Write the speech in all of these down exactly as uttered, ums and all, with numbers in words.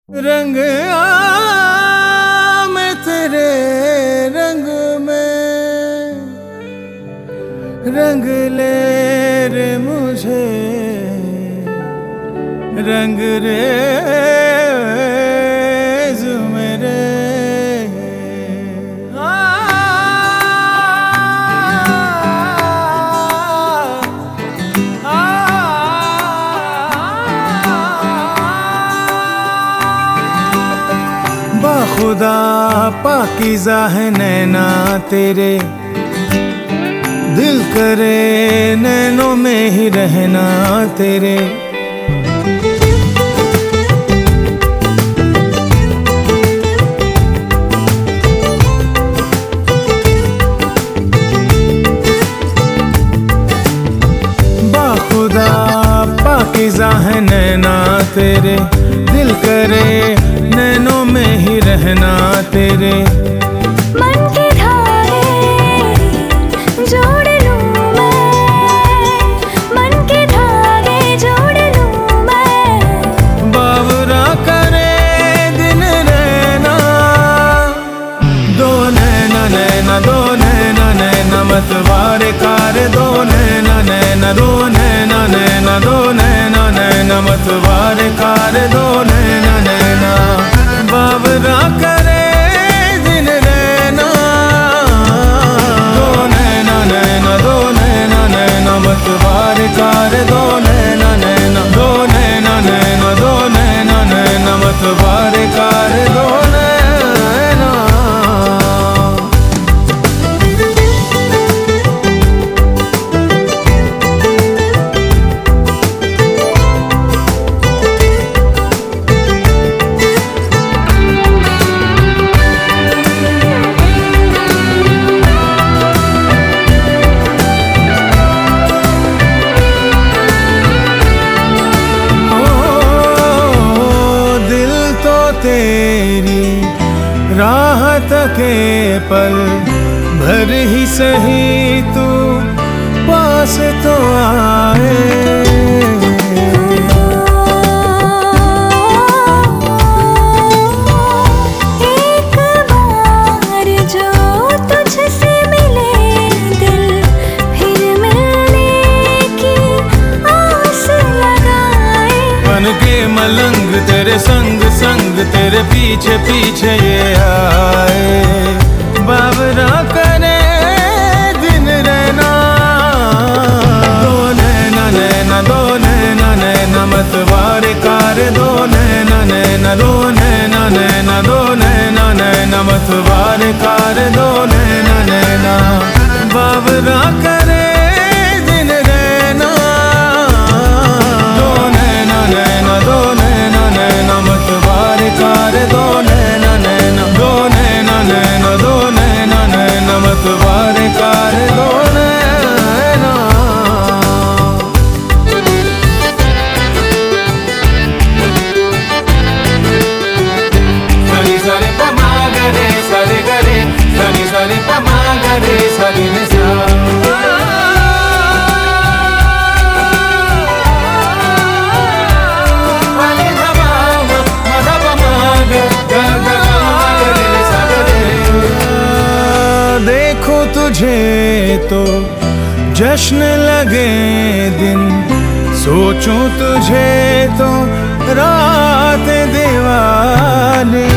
रंग आ मैं तेरे रंग में, रंग ले रे मुझे, रंग रेज़ मेरे। बाखुदा पाकीज़ा है नैना तेरे, दिल करे नैनों में ही रहना तेरे। बाखुदा पाकीज़ा है नैना तेरे, दिल करे नैनों में ही रहना तेरे। मन के धागे जोड़ लूं मैं, मन के धागे जोड़ लूं मैं। बावरा करे दिन रहना, दो नैना नैना दो नैना नैना मतवारे कार, दो नैना नैना दो नैना नैना दो नैना नैना मतवारे कार, दो नैना नैना। बावरा करे दिन रहना, दो नैना नैना दो नैना नैना मतवारे कार, दो नैना नैना दो नैना नैना दो नैना नैना मतवारे कार, दो नैना। तेरी राहत के पल भर ही सही तू पास तो आए। एक बार जो तुझसे मिले दिल फिर मिलने की आस लगाए। बन के मलंग तेरे संग संग तेरे पीछे पीछे ये आए। बावरा करे दिन रहना, दो नैना नैना दो नैना नैना मतवारे कार, दो नैना नैना दो नैना नैना दो नैना नैना मतवारे कार, दो नैना नैना। बावरा करे दिन रहना, दो नैना नैना दो नैना नैना मतवारे कार, दो नैना नैना दो नैना नैना दो नैना नैना मतवारे कार, दो नैना। सनी सरे पमा गरे सरे गरे, सनी सरे पमा गरे सरे ने सा। देखो तुझे तो जश्न लगे दिन, सोचूं तुझे तो रात दिवाली।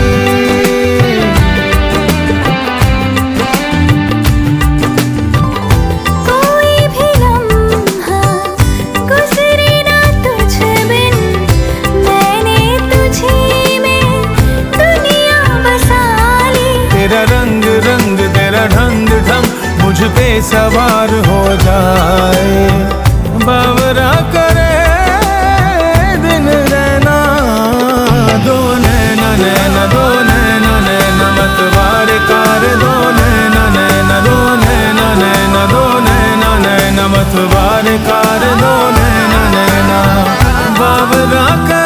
कोई भी लम्हा गुजरे ना तुझ बिन, मैंने तुझी में दुनिया बसा ली। तेरा रंग रंग तेरा ढंग ढंग मुझ पे सवार हो जाए। बावरा करे दिन रहना, दो नैना नैना दो नैना नैना मतवारे कार, दो नैना नैना दो नैना नैना दो नैना नैना मतवारे कार, दो नैना नैना। बावरा